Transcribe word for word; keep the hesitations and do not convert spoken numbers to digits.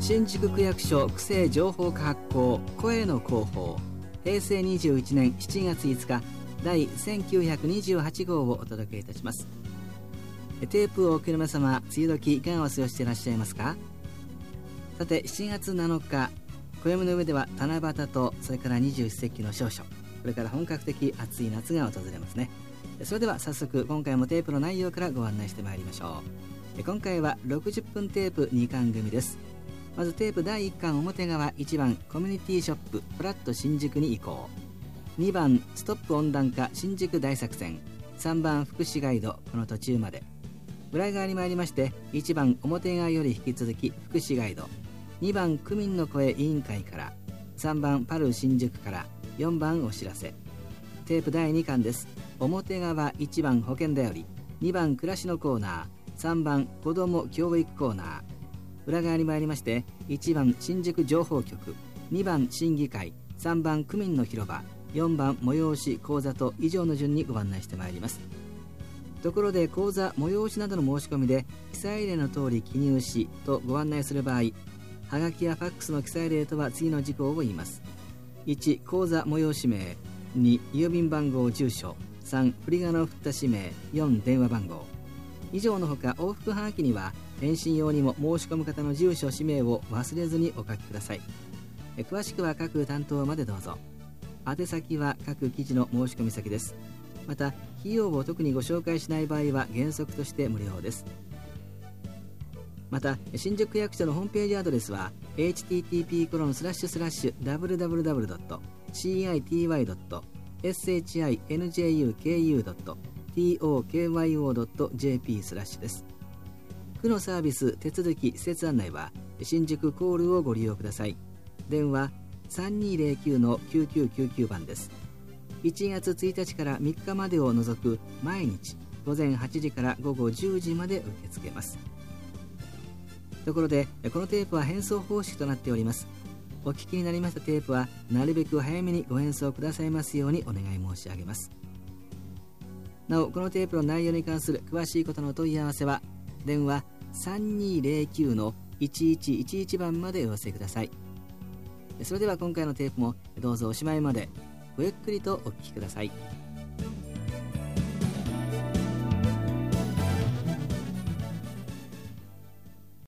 新宿区役所区政情報課発行声の広報平成にじゅういちねんしちがついつか第せんきゅうひゃくにじゅうはち号をお届けいたします。テープをお聞きの皆様、梅雨時いかがお過ごしでいらっしゃいますか。さてしちがつなのか、暦の上では七夕とそれから二十四節気の少々、これから本格的暑い夏が訪れますね。それでは早速今回もテープの内容からご案内してまいりましょう。今回はろくじゅっぷんテープにかん組です。まずテープだいいっかん表側、いちばんコミュニティショップフラット新宿に移行、にばんストップ温暖化新宿大作戦、さんばん福祉ガイドこの途中まで。裏側に参りまして、いちばん表側より引き続き福祉ガイド、にばん区民の声委員会から、さんばんパル新宿から、よんばんお知らせ。テープだいにかんです。表側いちばん保険だより、にばん暮らしのコーナー、さんばん子ども教育コーナー。裏側に参りまして、いちばん新宿情報局、にばん審議会、さんばん区民の広場、よんばん催し講座と以上の順にご案内してまいります。ところで講座催しなどの申し込みで記載例の通り記入しとご案内する場合、はがきやファックスの記載例とは次の事項を言います。いち講座催し名、に郵便番号住所、さん振り仮名を振った氏名、よん電話番号。以上のほか往復はがきには返信用にも申し込む方の住所氏名を忘れずにお書きください。え詳しくは各担当までどうぞ。宛先は各記事の申し込み先です。また費用を特にご紹介しない場合は原則として無料です。また新宿区役所のホームページアドレスは エイチティーティーピーコロンスラッシュスラッシュダブリューダブリューダブリュードットシーアイティーワイドットエスエイチアイエヌジェーユーケーユードットティーオーケーワイオードットジェーピースラッシュです。区のサービス手続き施設案内は新宿コールをご利用ください。電話 さんにーぜろきゅうのきゅうきゅうきゅうきゅう 番です。いちがつついたちからみっかまでを除く毎日ごぜんはちじからごごじゅうじまで受け付けます。ところでこのテープは返送方式となっております。お聞きになりましたテープはなるべく早めにご返送くださいますようにお願い申し上げます。なおこのテープの内容に関する詳しいことのお問い合わせは電話 さんにーぜろきゅうのいちいちいちいち 番までお寄せください。それでは今回のテープもどうぞおしまいまでごゆっくりとお聞きください。